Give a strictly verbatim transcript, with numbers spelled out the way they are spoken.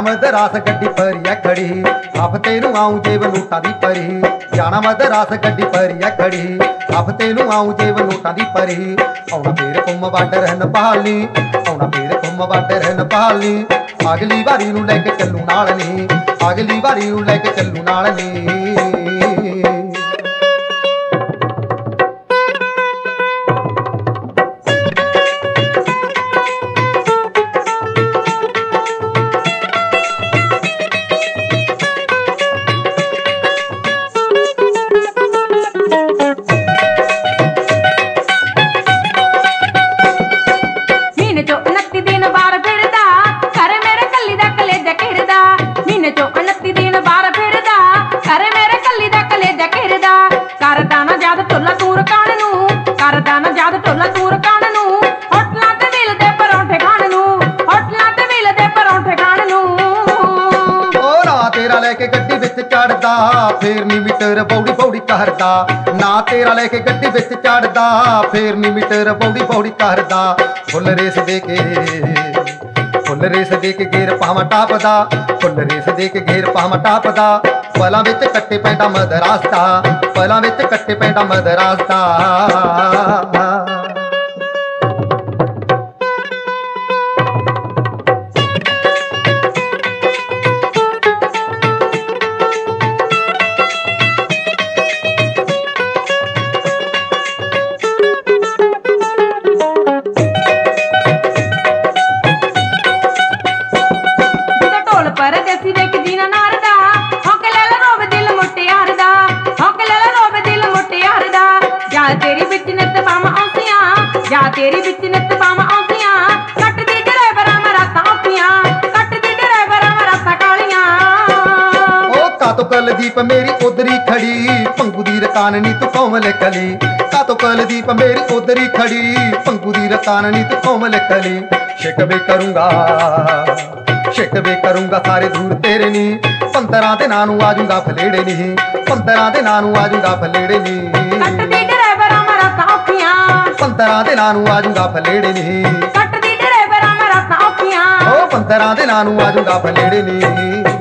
मदरास गड्डी भरी है खड़ी हफ्ते नूं आऊं जेब नोटां दी भरी जाना मदरास गड्डी भरी है खड़ी हफ्ते नूं आऊं जेब नोटां दी भरी आउणा फेर घुम वड रहन बहाली आउणा फेर घुम वड रहन बहाली अगली वारी नूं लैके चलू नाल नी अगली वारी नूं लैके चलू नाल नी लैके गड्डी विच चढ़दा फेर नी मीटर बौड़ी बौड़ी करदा ना तेरा लैके गड्डी विच चढ़दा फेर नी मीटर बौड़ी बौड़ी करदा फुल रेस दे के फुल रेस दे के घेर पावा टापदा फुल रेस दे के घेर पावा टापदा पलां विच कट्टे पैंदा मदरास्ता पलां विच कट्टे पैंदा मदरास्ता तेरी बिच नित पावां औंसियां जा तेरी बिच नित पावां औंसियां कट दी ड्राइवरां मरातां औखियां कट दी ड्राइवरां मरातां कालियां ओ कातो कलदीप मेरी उधरी खड़ी पंगू दी रकाननी तू कोमल कली कातो कलदीप मेरी उधरी खड़ी पंगू दी रकाननी तू कोमल कली शिकवे करूंगा शिकवे करूंगा सारे दूर तेरे नी पंतरां दे नां नूं आजूंगा फलेड़े नी पंतरां दे नां नूं आजूंगा फलेड़े नी पंतरां दे नां नूं आजूंगा फलेड़े नी कट दी ड्राइवरां मरातां औखियां ओ पंतरां दे नां नूं आजूंगा फलेड़े नी।